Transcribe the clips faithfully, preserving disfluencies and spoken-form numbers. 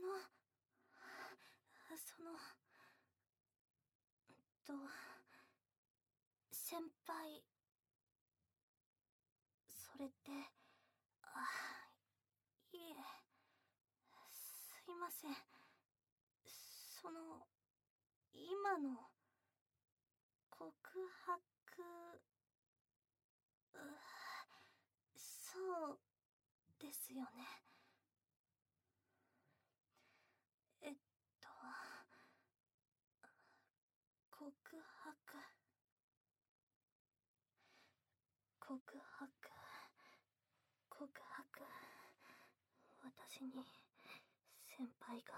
そのと先輩、それって、あ、いえ、すいません。その今の告白、うそうですよね。えっと告白告白告白私に先輩が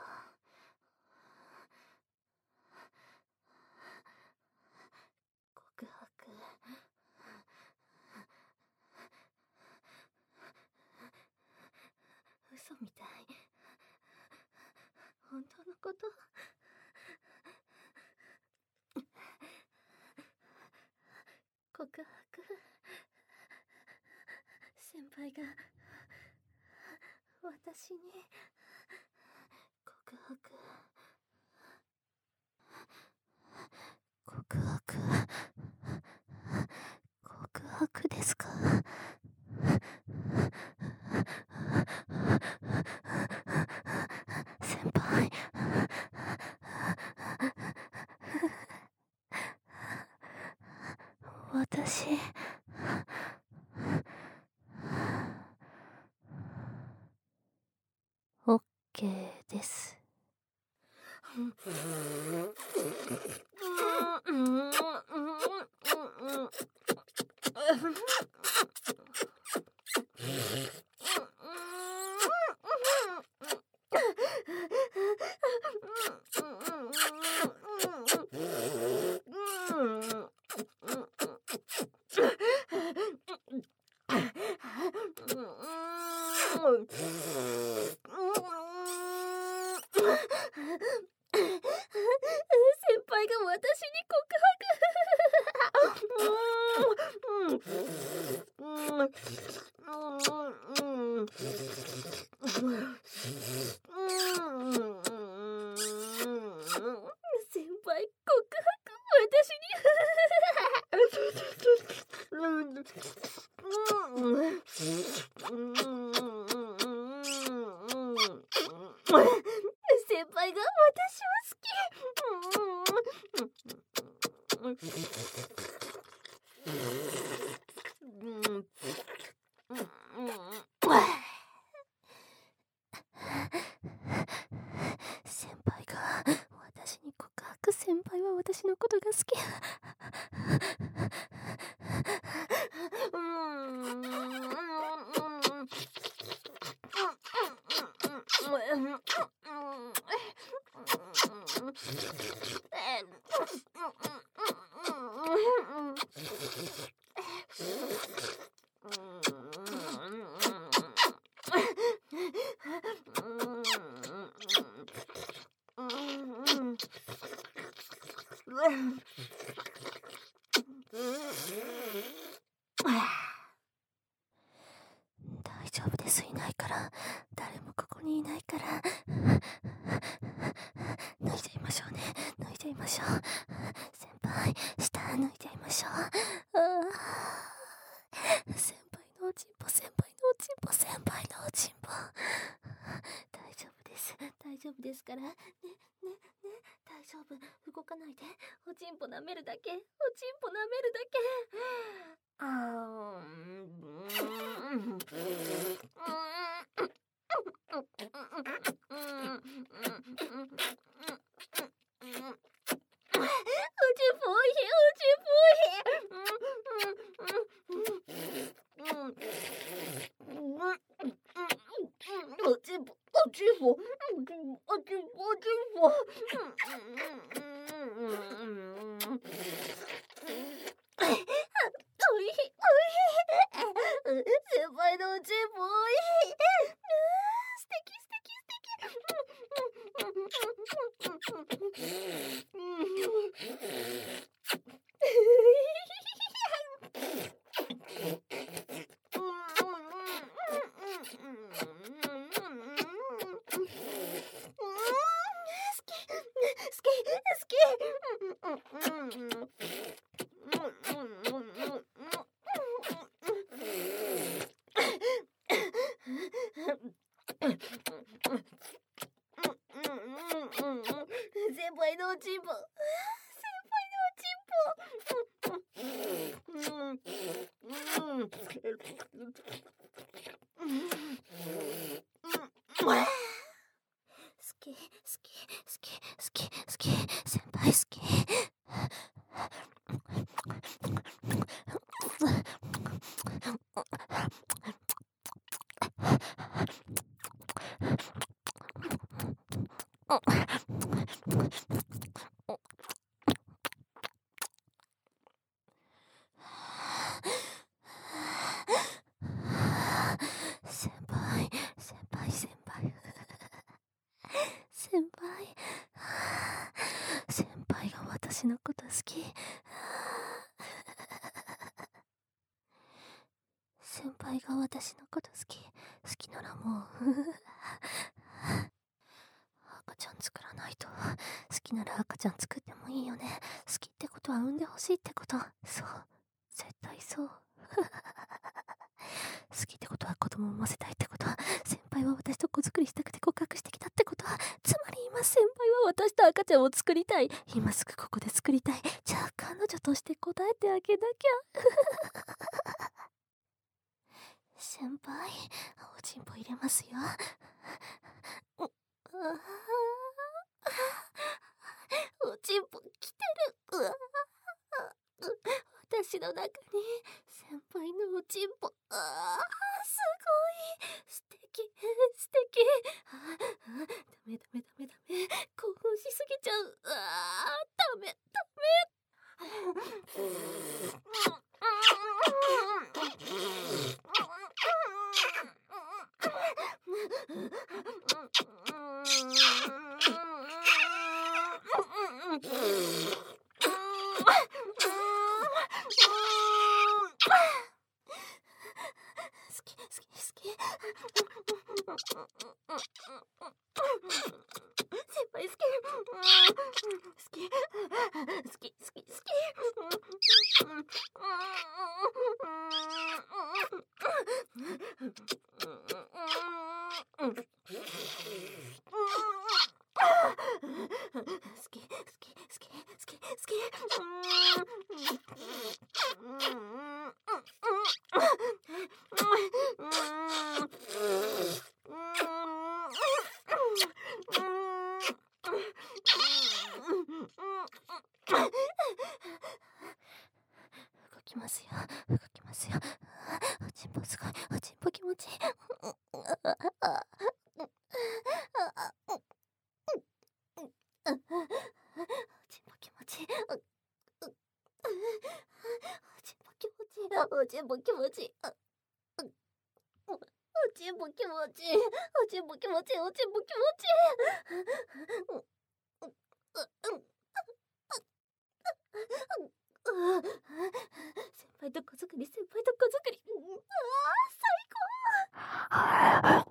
告白嘘みたい。本当のこと？告白先輩が私に告白告白告白ですか？先輩、私オッケーです。先輩が私に告先輩告白私先輩が私を好き。先輩が私に告白。先輩は私のことが好き。大丈夫です。いないから。誰もここにいないから。脱いじゃいましょうね。脱いじゃいましょう。先輩、下脱いじゃいましょう。先輩のおちんぽ、先輩のおちんぽ、先輩のおちんぽ。大丈夫です。大丈夫ですから。ね、ね、ね、大丈夫。動かないで。おちんぽ舐めるだけ。おちんぽ舐めるだけ。あおちんぽ、おちんぽ、おちんぽ、おちんぽ、おちんぽ。おいしい、おいしい。先輩のおちき好き好き好き好き先輩好き先輩先輩先輩先輩先輩が私のこと好き先輩が私のこと好き好きならもう赤ちゃん作らないと。好きなら赤ちゃん作ってもいいよね。好きってことは産んでほしいってこと。そう絶対そう好きってことは子供を産ませたいってこと。先輩は私と子作りしたくて告白してきたってこと。つまり今先輩は私と赤ちゃんを作りたい。今すぐここで作りたい。じゃあ彼女として答えてあげなきゃ先輩おちんぽ入れますよ。おちんぽ来てる。うわ私の中に先輩のおちんぽ。あーすごい素敵素敵。ああダメダメダメダメ興奮しすぎちゃう。あーダメダ好き好き好き先輩好き好き好き好き好き動きますよ動きますよ。おちんぽすごいおちんぽ気持ちいい。おちんぽ気持ちいい。おちんぽ気持ちいい。おちんぽ気持ちいい。おちんぽ気持ちいい。おちんぽ気持ちいい。先輩と子作り先輩と子作り。あー最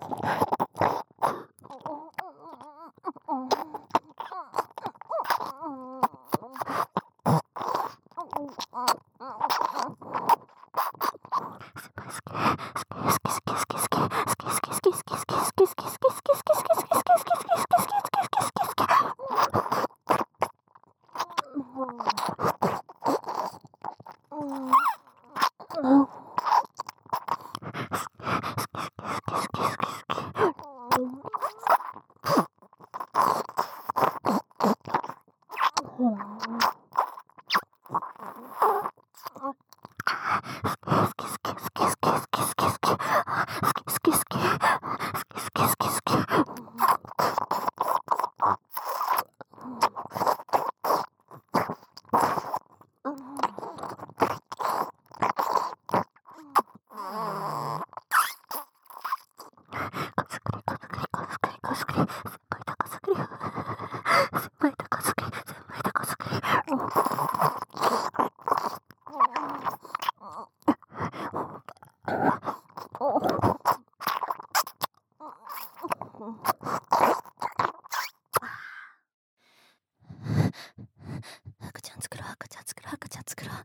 赤ちゃん作ろう赤ちゃん作ろう赤ちゃん作ろう。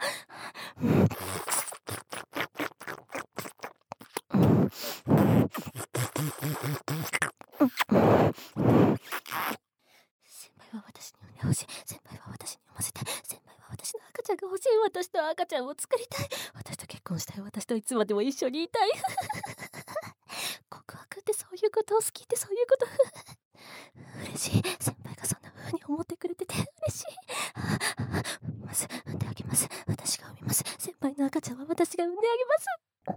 先輩は私に産んでほしい。先輩は私に産ませたい。先輩は私の赤ちゃんが欲しい。私と赤ちゃんを作りたい。私と結婚婚したい私といつまでも一緒にいたい告白ってそういうこと、好きってそういうこと嬉しい、先輩がそんな風に思ってくれてて嬉しいまず産んであげます、私が産みます、先輩の赤ちゃんは私が産んであげます。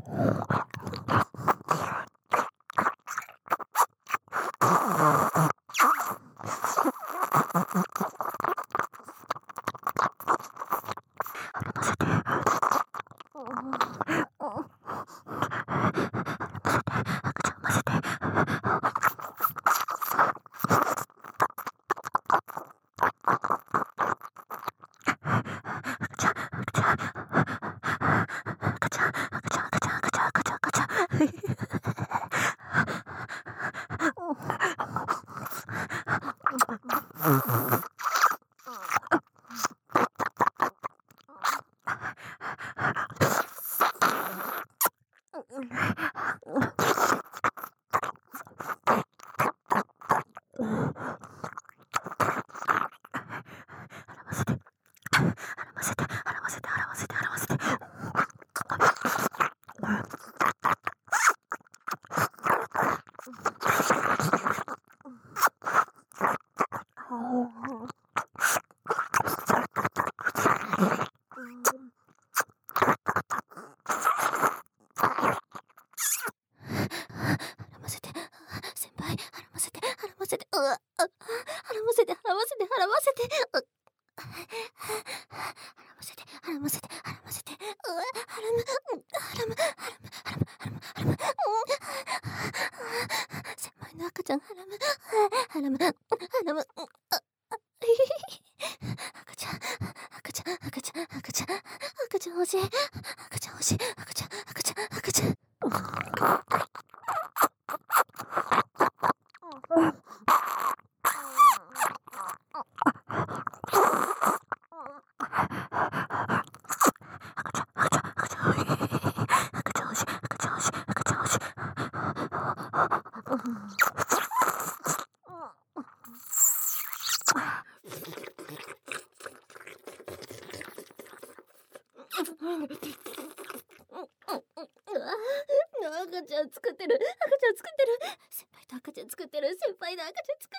赤ちゃん作ってる、赤ちゃん作ってる、先輩と赤ちゃん作ってる、先輩の赤ちゃん作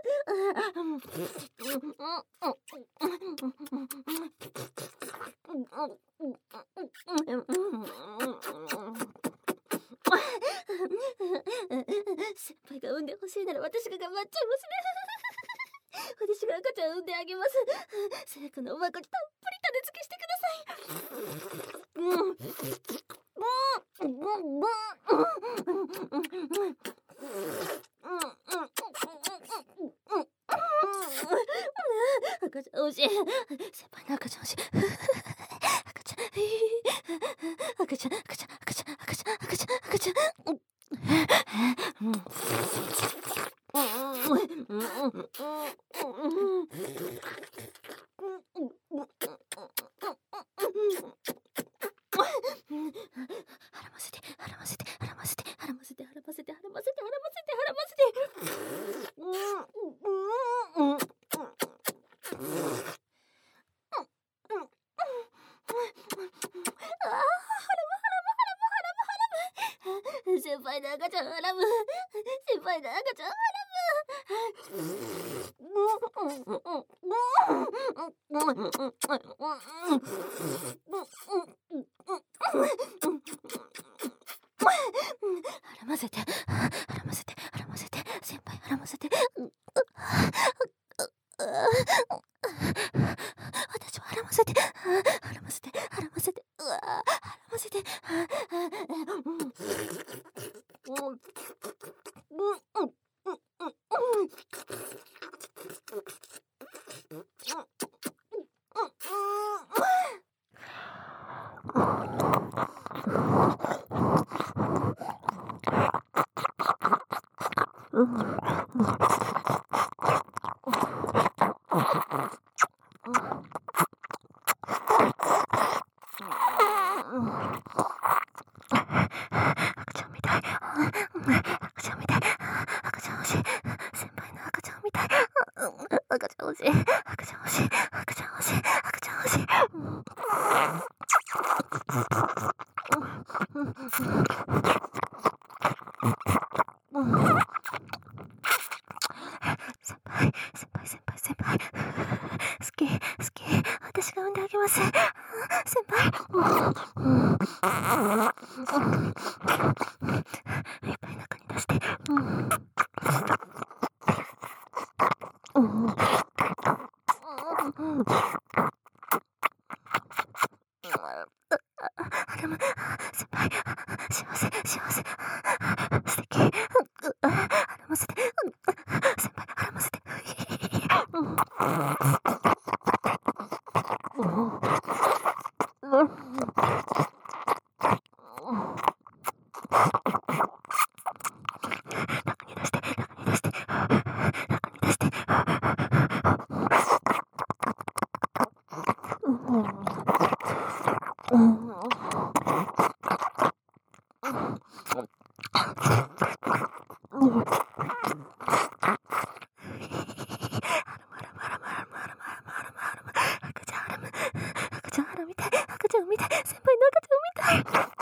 ってる。先輩が産んでほしいなら私が頑張っちゃいますね私が赤ちゃん産んであげます。聖子のおまこにたっぷり種付けしてください。赤ちゃん欲しい。先輩の赤ちゃん欲しい。赤ちゃん、赤ちゃん、赤ちゃん、赤ちゃん、赤ちゃん、赤ちゃん、赤ちゃん、赤ちゃん。絡ませて、絡ませて、絡ませて、絡ませて、絡ませて、絡ませて、絡ませて、絡ませて、絡ませて。先輩の赤ちゃんハラム、先輩の赤ちゃんハラム。絡ませて、絡ませて、絡ませて、先輩絡ませて。私を絡ませて、絡ませて、絡ませて、うわ、絡ませて。赤ちゃん欲しい、赤ちゃん欲しい、赤ちゃん欲しい。 先輩、先輩、先輩、先輩。好き、好き。私が産んであげます。先輩。いっぱい中に出して。あらま、先輩、幸せ、幸せ。素敵。あらませて。先輩、あらませて。中に出して、中に出して、中に出して。赤ちゃんハラム、赤ちゃんハラみたい、赤ちゃんみたい、先輩の赤ちゃんみたい。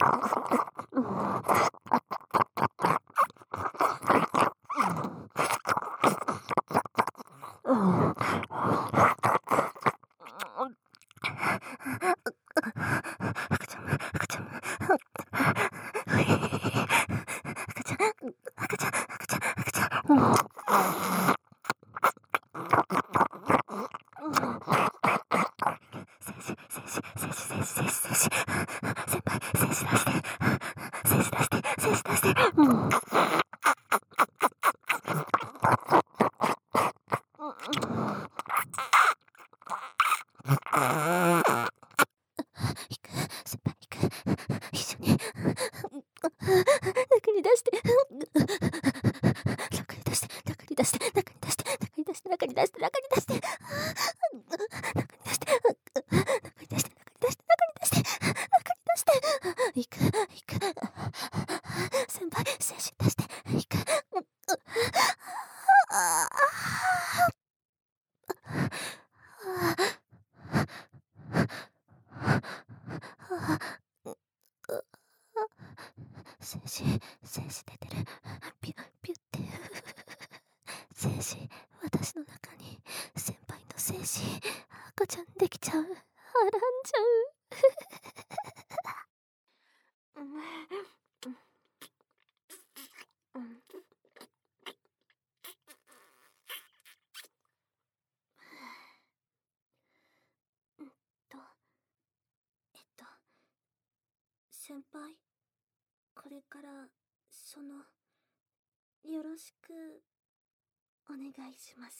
赤ちゃん、赤ちゃん、赤ちゃん、赤ちゃん、赤ちゃん、赤ちゃん、赤ちゃん。精子、精子、精子、精子、精子、精子。先輩、精子出して。精子出して、精子出して。行く、先輩行く。一緒に。中に出して。中に出して、中に出して、中に出して、中に出して、中に出して、中に出して。中に出して、中に出して、中に出して、中に出して、中に出して。行く、行く。先輩、精子出して、行く。精子、精子出てる。ピュッ、ピュッて。精子、私の中に、先輩の精子、赤ちゃんできちゃう。はらんじゃう。と、えっと、先輩、これから、その、よろしく、お願いします。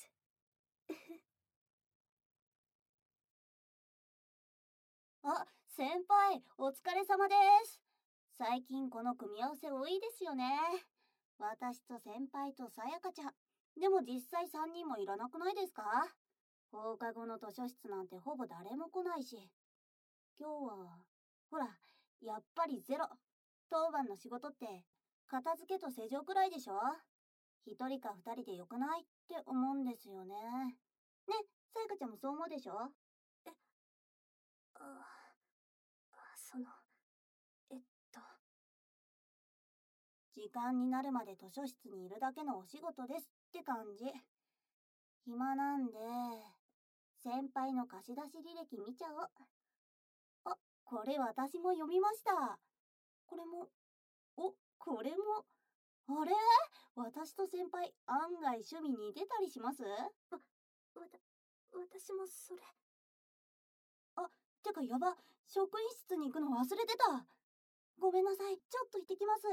あ、先輩、お疲れ様です。最近この組み合わせ多いですよね。私と先輩とさやかちゃん。でも実際さんにんもいらなくないですか？放課後の図書室なんてほぼ誰も来ないし。今日は、ほら、やっぱりゼロ。当番の仕事って、片付けと施錠くらいでしょ？一人か二人でよくないって思うんですよね。ね、さやかちゃんもそう思うでしょ？ え、あ、その、えっと。 時間になるまで図書室にいるだけのお仕事ですって感じ。暇なんで、先輩の貸し出し履歴見ちゃおう。あ、これ私も読みました。これも、お、これも。あれ？私と先輩、案外趣味似てたりします？ わ、わた、私もそれ。 あ、てかやば、職員室に行くの忘れてた。ごめんなさい、ちょっと行ってきます。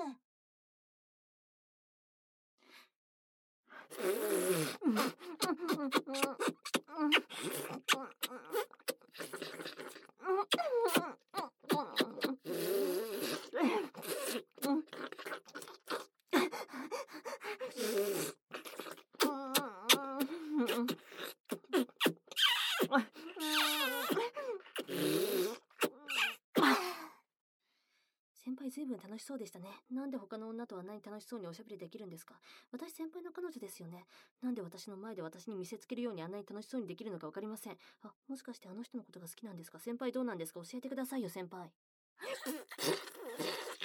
先輩ずいぶん楽しそうでしたね。なんで他の女とあんなに楽しそうにおしゃべりできるんですか？私先輩の彼女ですよね。なんで私の前で私に見せつけるようにあんなに楽しそうにできるのかわかりません。あ、もしかしてあの人のことが好きなんですか？先輩どうなんですか？教えてくださいよ先輩。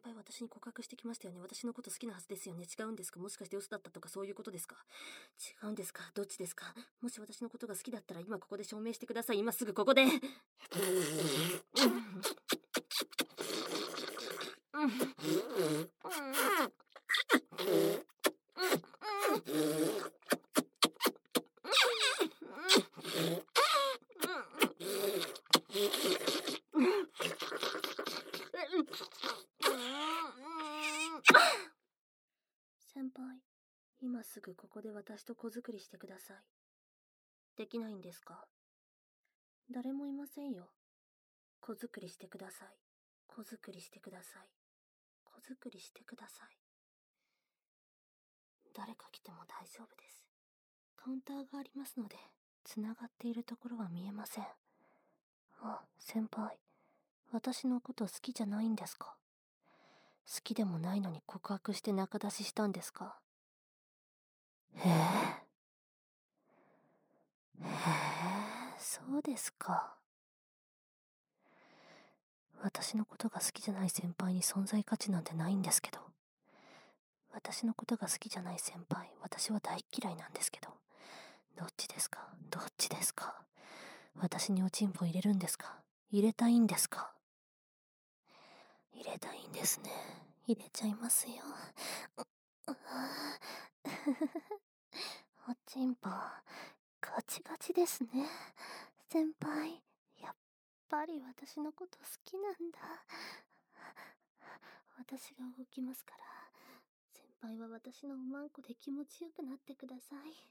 輩私に告白してきましたよね。私のこと好きなはずですよね。違うんですか？もしかして嘘だったとかそういうことですか？違うんですか？どっちですか？もし私のことが好きだったら今ここで証明してください。今すぐここで。先輩、今すぐここで私と子作りしてください。できないんですか？誰もいませんよ。子作りしてください。子作りしてください。子作りしてください。誰か来ても大丈夫です。カウンターがありますので、つながっているところは見えません。あ、先輩、私のこと好きじゃないんですか？好きでもないのに告白して仲出ししたんですか？へえ。へえ、そうですか。私のことが好きじゃない先輩に存在価値なんてないんですけど。私のことが好きじゃない先輩、私は大嫌いなんですけど。どっちですか？どっちですか？私におちんぽ入れるんですか？入れたいんですか？入れたいんですね。入れちゃいますよ。おちんぽ、ガチガチですね。先輩、やっぱり私のこと好きなんだ。私が動きますから、先輩は私のおまんこで気持ちよくなってください。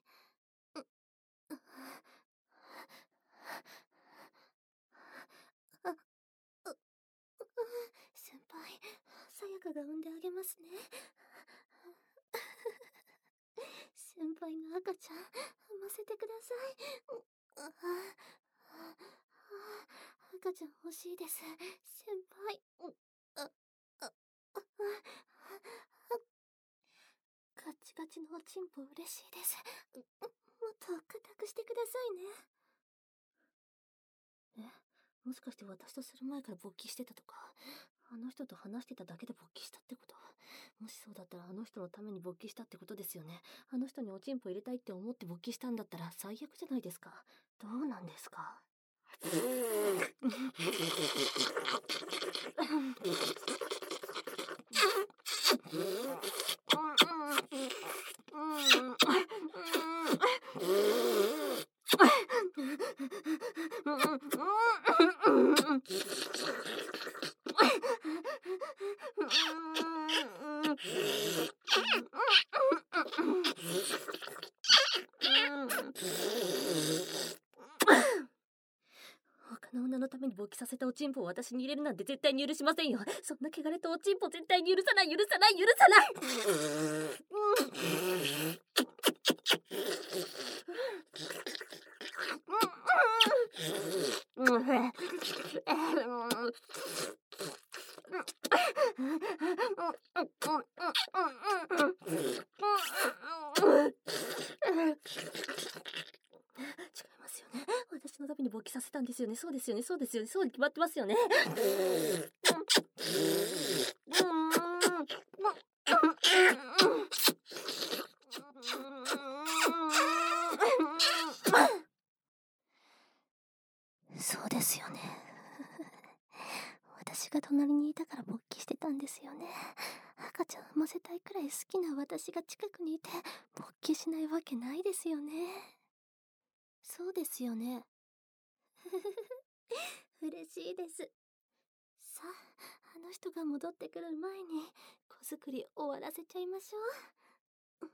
先輩、さやかが産んであげますね。先輩の赤ちゃん、産ませてください。赤ちゃん欲しいです、先輩。ガチガチのおちんぽ嬉しいです。もっと固くしてくださいね。え、もしかして私とする前から勃起してたとか、あの人と話してただけで勃起したってこと？もしそうだったらあの人のために勃起したってことですよね。あの人におちんぽ入れたいって思って勃起したんだったら最悪じゃないですか。どうなんですか？他の女のために勃起させたおちんぽを私に入れるなんて絶対に許しませんよ。そんな汚れたおちんぽ絶対に許さない許さない許さない私のために勃起させたんですよね。そうですよね。そうですよね。そうに決まってますよね。そうですよね。私が隣にいたから勃起してたんですよね。赤ちゃん産ませたいくらい好きな私が近くにいて勃起しないわけないですよね。そうですよね。嬉しいです。さあ、あの人が戻ってくる前に子作り終わらせちゃいましょう。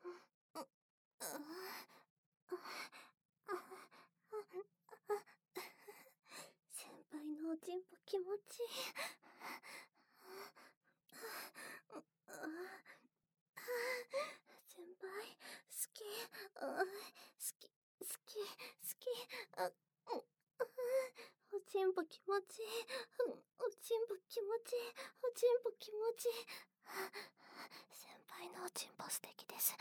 先輩のおちんぽ気持ちいい。先輩好き、好き好き好き。おちんぽ気持ちいい。おちんぽ気持ちいい。おちんぽ気持ちいい。先輩のおちんぽ素敵です。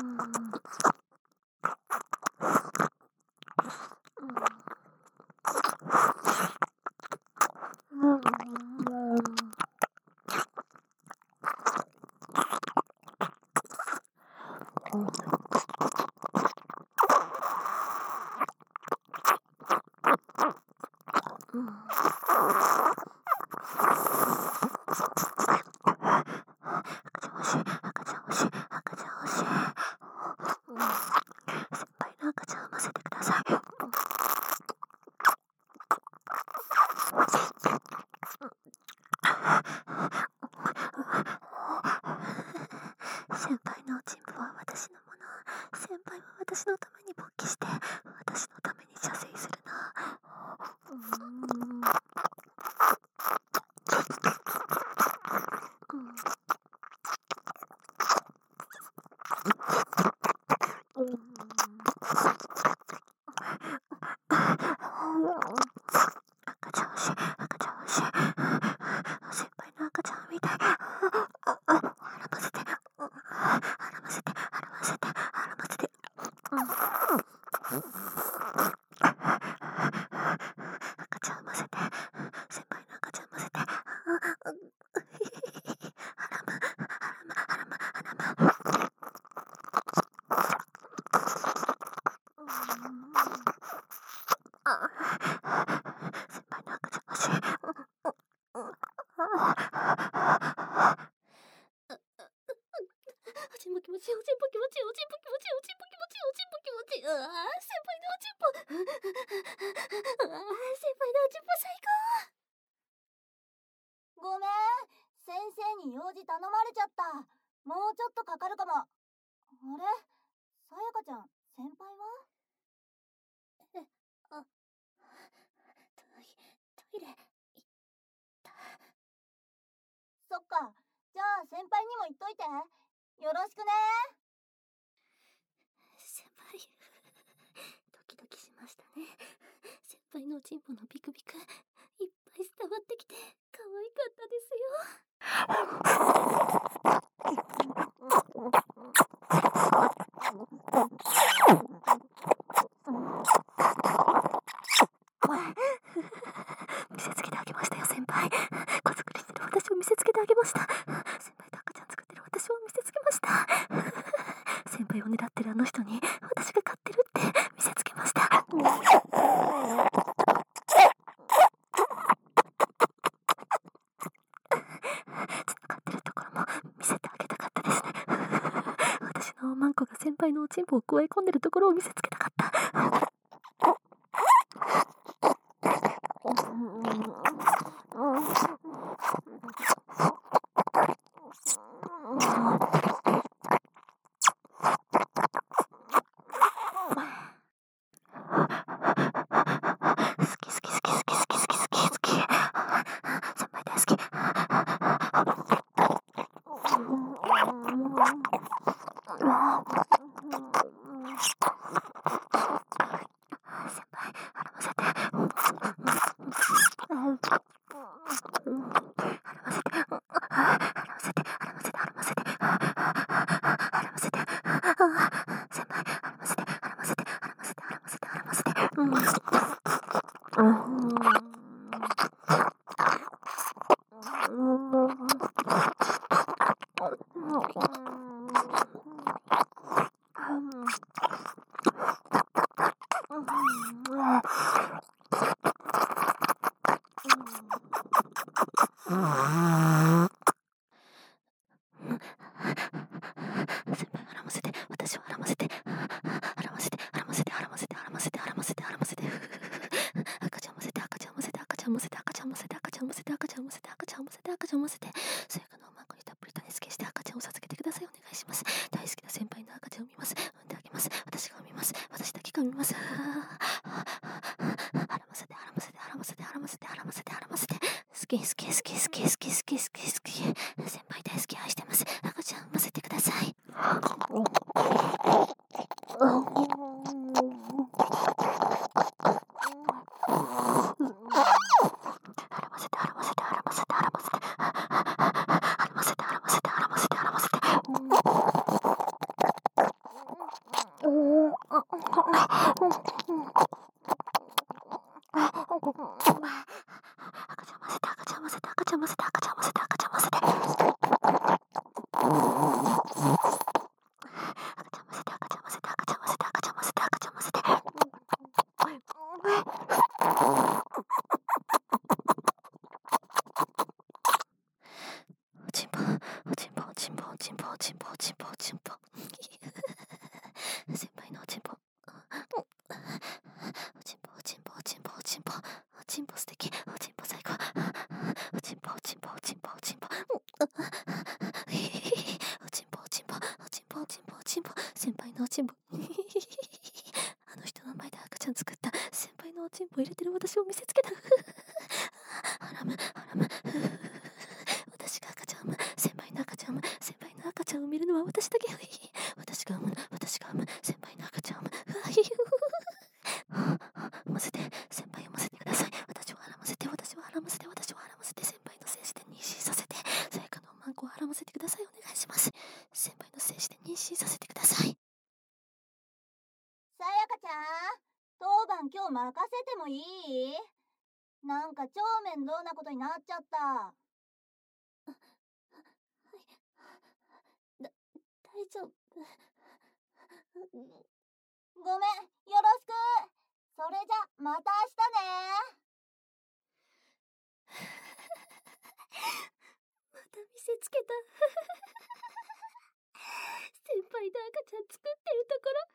先輩のおちんぽは私のもの。先輩は私のために勃起して、私のために射精するな。うーん。うん。うん。赤ちゃん欲しい、赤ちゃん欲しい。先輩の赤ちゃんみたい。あ、あ、あ、洗ませて、洗ませて、洗ませて、洗ませて。赤ちゃん産ませて、先輩の赤ちゃん産ませて。あらま、あらま、あらま、あらま。先輩の赤ちゃん欲しい。おちんぽ気持ちいい、おちんぽ気持ちいい、おちんぽ気持ちいい、おちんぽ気持ちいい、おちんぽ気持ちいい。うわー、先輩のおちんぽ。うわー、先輩のおちんぽ最高。 ごめん、先生に用事頼まれちゃった。もうちょっとかかるかも。あれ、さやかちゃん、先輩は？ え、あ、トイ、トイレ、いった。 そっか、じゃあ先輩にも言っといて。よろしくね。 先輩、ドキドキしましたね。先輩のおちんぽのビクビク、いっぱい伝わってきて、可愛かったですよ。見せつけてあげましたよ、先輩。子作りしてる私を見せつけてあげました。先輩と赤ちゃん作ってる私を見せつけました。先輩を狙ってるあの人に私が飼ってるって見せつけました。繋がってるところも見せてあげたかったですね。私のマンコが先輩のおちんぽを加え込んでるところを見せつけたかった。 ちんぽおちんぽおちんぽおちんぽおちんぽおちんぽおちんぽ先輩のおちんぽあの人の前で赤ちゃん作った先輩のおちんぽ入れてる私を見せつけたハラムハラム私が赤ちゃん産む先輩の赤ちゃん産む先輩の赤ちゃんを産めるのは私だけ私が産む私が産む先輩の赤ちゃんを産む産ませて先輩を産ませてください私をはらませて私をはらませて私をはらませて先輩の精子で妊娠させてさやかのマンコをはらませてくださいお願いします先輩の精子で妊娠させてくださいさやかちゃん、当番今日任せてもいい？なんか超面倒なことになっちゃった。 だ大丈夫ごめん、よろしく。それじゃまた明日ね。 また見せつけた先輩の赤ちゃん作ってるところ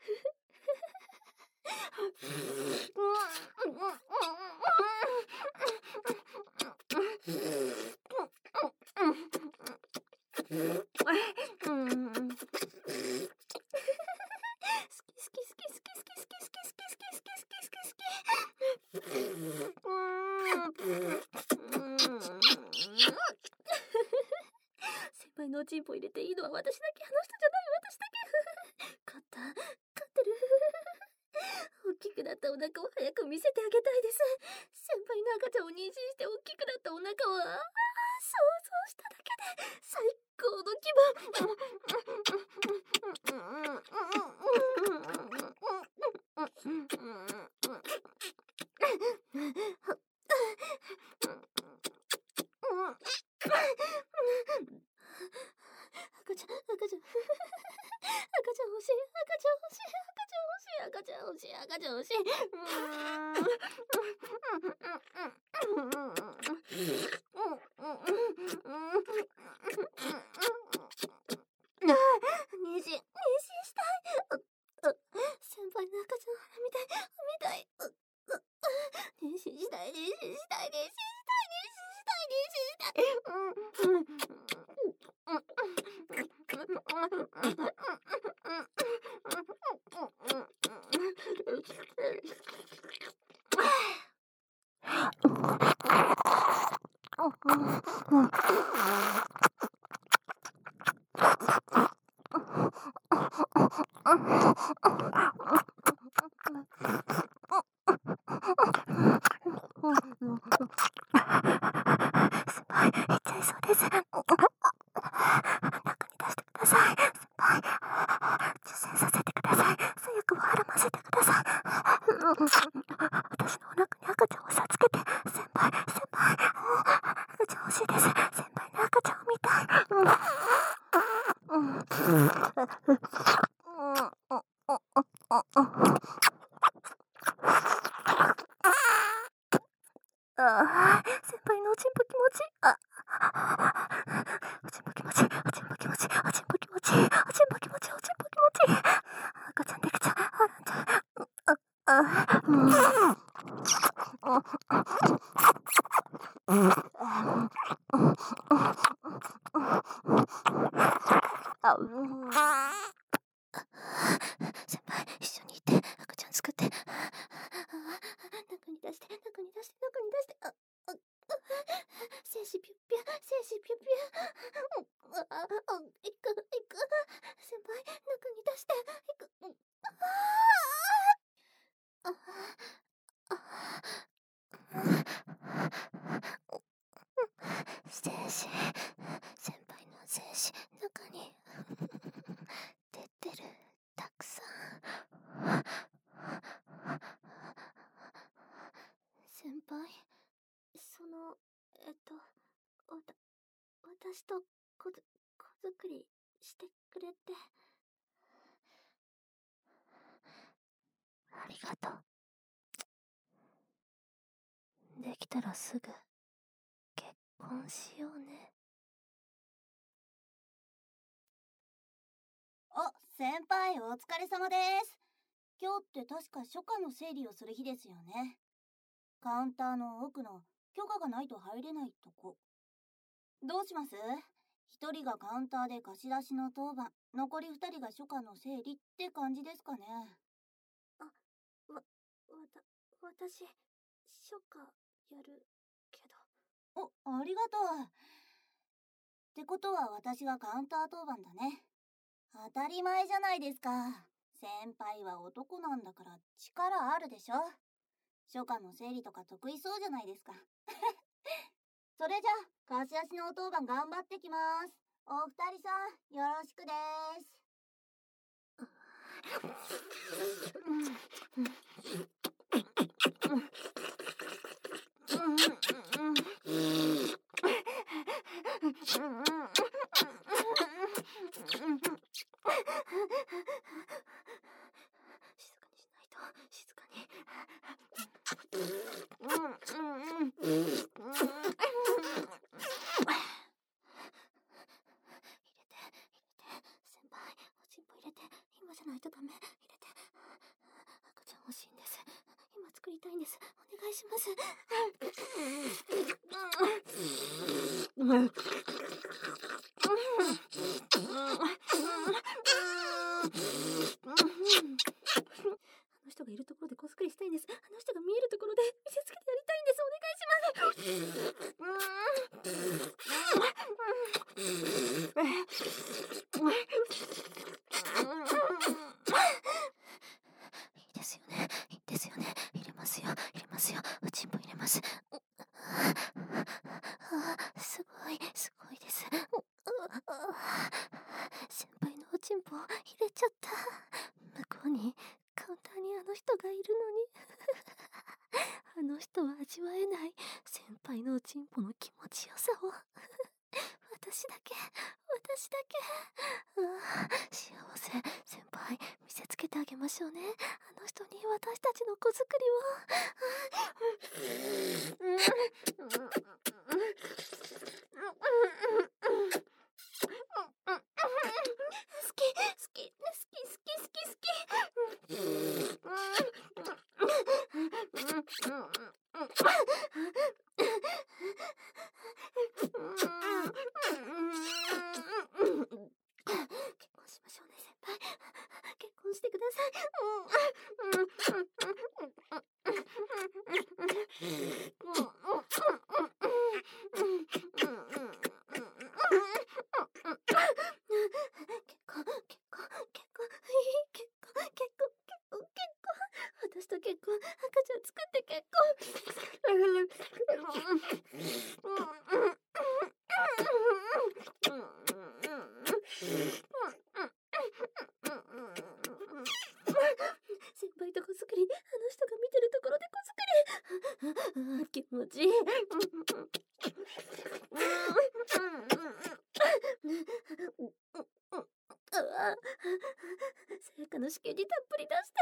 先輩のおちんぽ入れていいのは私だけあの人じゃない私だけ勝った勝ってる大きくなったお腹を早く見せてあげたいです先輩の赤ちゃんを妊娠して大きくなったお腹を想像しただけで最高の気分赤ちゃん赤ちゃん赤ちゃん欲しい赤ちゃん欲しい赤ちゃん欲しい赤ちゃん欲しい赤ちゃん欲しい妊娠妊娠したい先輩の赤ちゃん見たい見たい妊娠したい妊娠したい妊娠したい妊娠したい妊娠したい妊娠したい私のお腹に赤ちゃんをさつけて先輩先輩赤ちゃん欲しいです先輩の赤ちゃんを見たいああ先輩のおちんぽ気持ちいいあおちんぽ気持ちいいおちんぽ気持ちいいおちんぽ気持ちいいおちんぽ気持ちいいおちんぽ気持ちいい赤ちゃんできちゃうはらんじゃうあうん先輩一緒にいて赤ちゃん作って中に出して中に出して中に出してああ精子ピュッピュ精子ピュッピュああいくいく先輩中に出していくあ精子先輩の精子中に出てるたくさん先輩そのえっとわた私と子づ子作りしてくれてありがとうできたらすぐ結婚しようねお、先輩お疲れ様です。今日って確か書家の整理をする日ですよね。カウンターの奥の許可がないと入れないとこ。 どうします？一人がカウンターで貸し出しの当番、残り二人が書家の整理って感じですかね。 わ、わた、私、書家やるけど。 お、ありがとう。ってことは私がカウンター当番だね。当たり前じゃないですか。先輩は男なんだから力あるでしょ。書家の整理とか得意そうじゃないですか。それじゃあ貸し出しの当番頑張ってきます。お二人さんよろしくです。 静かにしないと。静かに。今じゃないとダメ。入れて。赤ちゃん欲しいんです。今作りたいんです。お願いします。あの人がいるところで子作りしたいんです。あの人が見えるところで見せつけてやりたいんです。お願いします。いいですよね。いいですよね。入れますよ。入れますよ。おちんぽ入れます。あ、すごい、すごいです。先輩のおちんぽ入れちゃった。向こうにカウンターにあの人がいるのにあの人は味わえない先輩のおちんぽの気持ちよさを私だけ私だけああ幸せ。先輩見せつけてあげましょうね。あの人に私たちの子作りを好き好き好き好き好き好き結婚しましょうね先輩。結婚してください。私と結婚、赤ちゃん作って結先輩と子作り、あの人が見てるところで子作り。ああ、気持ちいい。聖火の子宮にたっぷり出して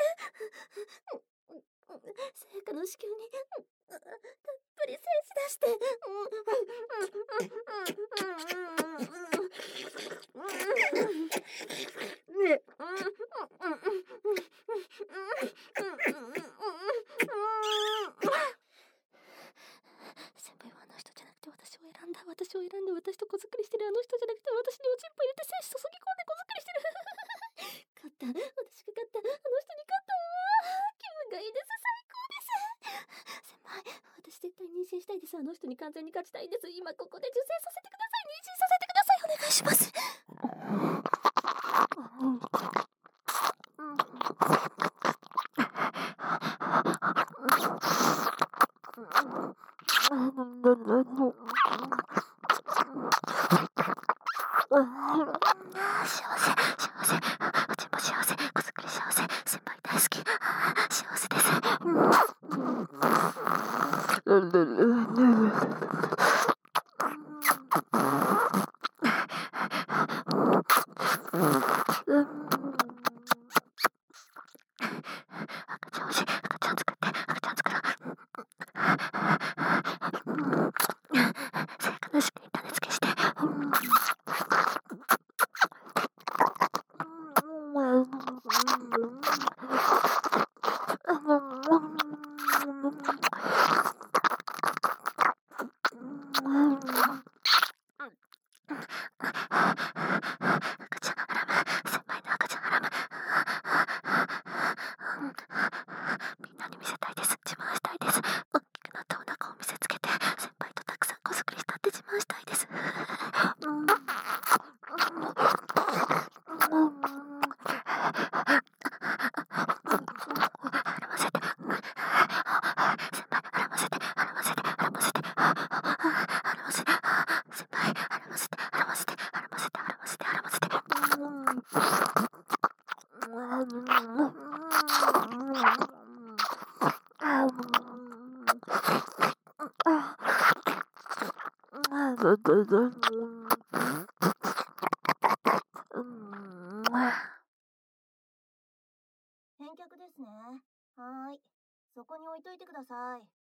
聖火の子宮にたっぷり精子出してね先輩はあの人じゃなくて私を選んだ。私を選んで私と子作りしてるあの人じゃなくて私におちんぽ入れて精子注ぎ込んで子作りしてる勝った。私が勝った。あの人に勝ったわ。気分がいいです。最高です。先輩、私絶対妊娠したいです。あの人に完全に勝ちたいんです。今ここで受精させてください。妊娠させてください。お願いします。幸せ、幸せ、おちんぽ幸せ、子作り幸せ、先輩大好き、幸せです。赤ちゃん欲しい、赤ちゃん作って、赤ちゃん作ろう。聖火の式に種付けして。 返却ですね。はーい。そこに置いといてください。 向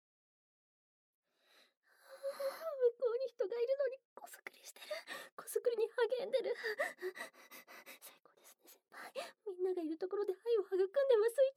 こうに人がいるのにこすくりしてる。こすくりに励んでる。最高ですね、先輩。みんながいるところで愛を育んでます。営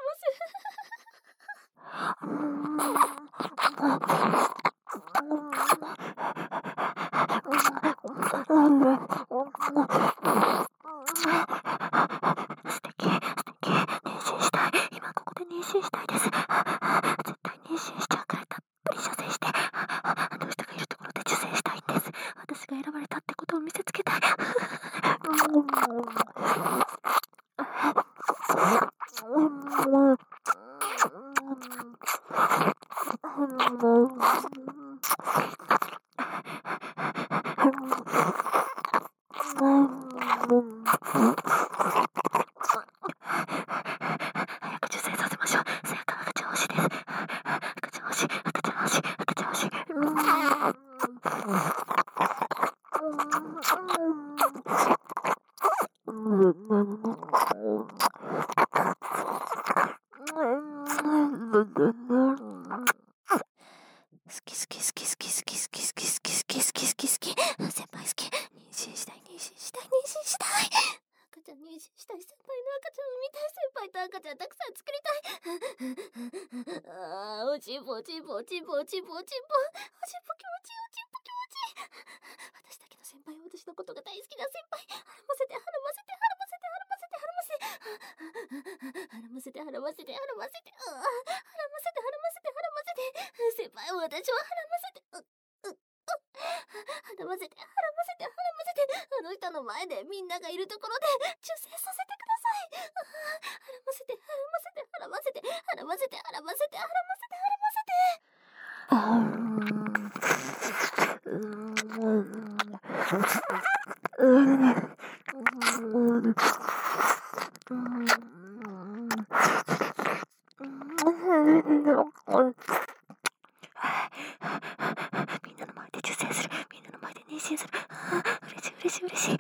好き好き好き好き好き好き好き好き好き好き好き好き先輩好き。妊娠したい妊娠したい妊娠したい。赤ちゃん妊娠したい。先輩の赤ちゃん産みたい。先輩と赤ちゃんたくさん作りたい。あーおちんぽおちんぽおちんぽおちんぽおちんぽおちんぽ気持ちいいおちんぽ気持ちいい。私だけの先輩は私のことが大好きな先輩。はらませてはらませてはらませてはらませてはらませてはらませてはらませてはらませてはらませてはらませてはらませてはらませて先輩は私をはらませてうううはらませてはらませてはらませてあの人の前でみんながいるところで受精させてください。はらませてはらませてはらませてはらませてはらませてはらませてはらませてみんなの前で受精する。みんなの前で妊娠する。嬉しい嬉しい嬉しい。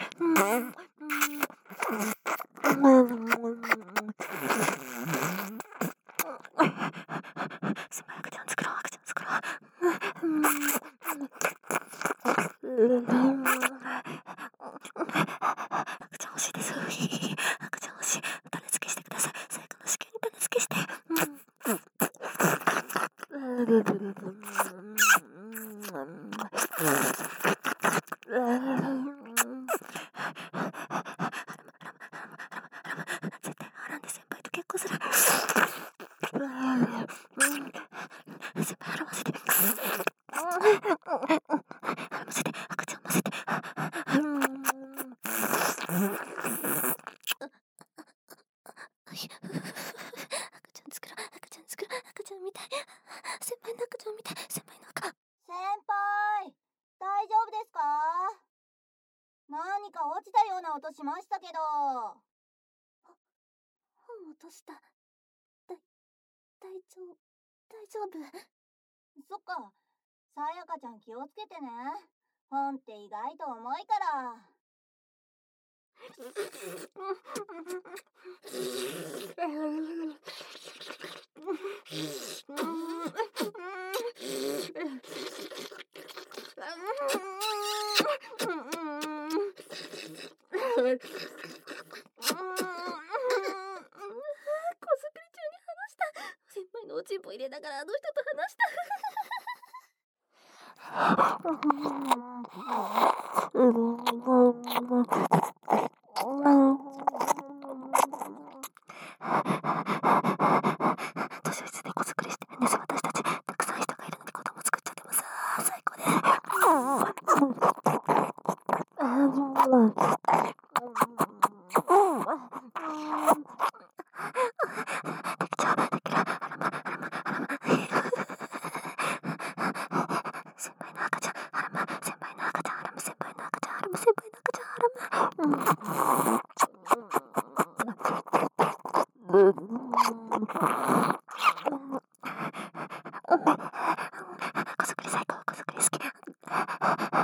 すまい赤ちゃん作ろう赤ちゃん作ろう。赤ちゃん欲しいです。赤ちゃん欲しい。種付けしてください。最後の試験に種付けして。絶対ハランで先輩と結婚する。先輩ハラませてハラませて赤ちゃんませて赤ちゃん作ろう赤ちゃん作ろう赤ちゃんみたい。先輩の赤ちゃんみたい。先輩の赤。 先輩、大丈夫ですか？何か落ちたような音しましたけど。 本落とした。だ、大丈夫、大丈夫。 そっか。さやかちゃん気をつけてね。本って意外と重いから。 先輩のおちんぽ入れながらあの人と話した。図書室でこすくりしてるんです。私たちたくさん人がいるのに子供作っちゃってます。最高です。先輩の赤ちゃんハラマ先輩の赤ちゃんハラム先輩の赤ちゃんハラム先輩の赤ちゃんハラムこそくり最高こそくり好き。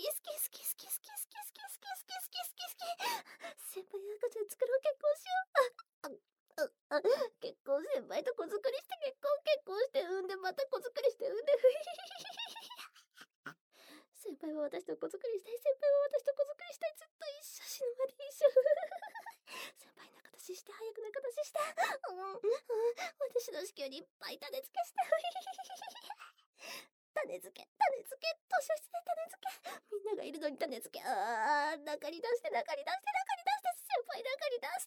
き好き好き好き好き好き好き好き好き好き好き好き好き。先輩赤ちゃん作ろう、結婚しよう。あ、あ、あ、結婚、先輩と子作りして結婚、結婚して産んでまた子作りして産んで、ふひひひひひ。先輩は私と子作りしたい、先輩は私と子作りしたい、ずっと一緒、死ぬまで一緒。先輩仲出しして、早く仲出しして。うん、うん、私の子宮にいっぱい種付けして、ふひひひひ。種付け、種付け、図書室で種付け。みんながいるのに種付け。あー、中に出して、中に出して、中に出して、先輩中に出して。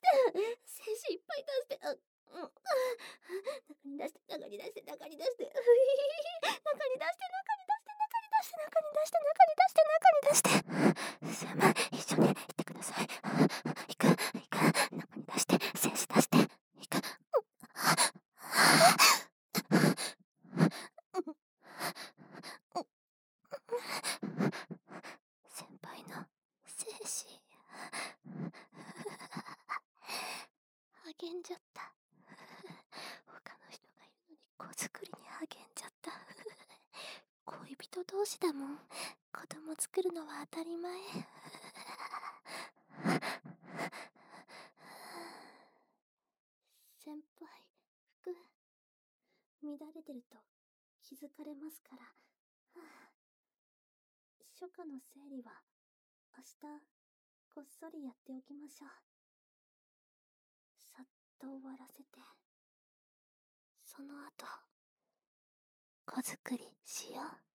精子いっぱい出して、あ、うん、中に出して、中に出して、中に出して、ふひひひ。中に出して、中に出して、中に出して、中に出して、中に出して、中に出して。先輩、一緒に行ってください。行く、行く、中に出して、精子出して、行く。先輩の精子励んじゃった。他の人がいるのに子作りに励んじゃった。恋人同士だもん。子供作るのは当たり前。先輩、服乱れてると気づかれますから。初夏の生理は明日こっそりやっておきましょう。さっと終わらせて、その後子作りしよう。